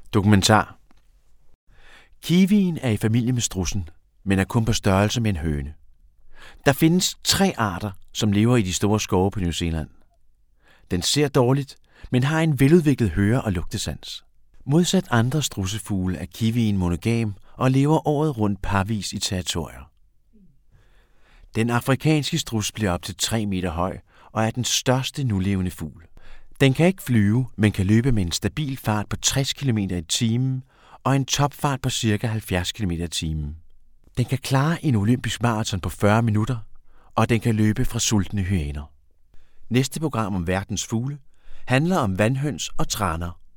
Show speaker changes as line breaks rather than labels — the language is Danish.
Dokumentar. Kiwien er i familie med strudsen, men er kun på størrelse med en høne. Der findes 3 arter, som lever i de store skove på New Zealand. Den ser dårligt, men har en veludviklet høre- og lugtesans. Modsat andre strudsefugle er kiwien monogam og lever året rundt parvis i territorier. Den afrikanske struds bliver op til 3 meter høj og er den største nulevende fugl. Den kan ikke flyve, men kan løbe med en stabil fart på 60 km i timen og en topfart på ca. 70 km i timen. Den kan klare en olympisk maraton på 40 minutter, og den kan løbe fra sultne hyæner. Næste program om verdens fugle handler om vandhøns og traner.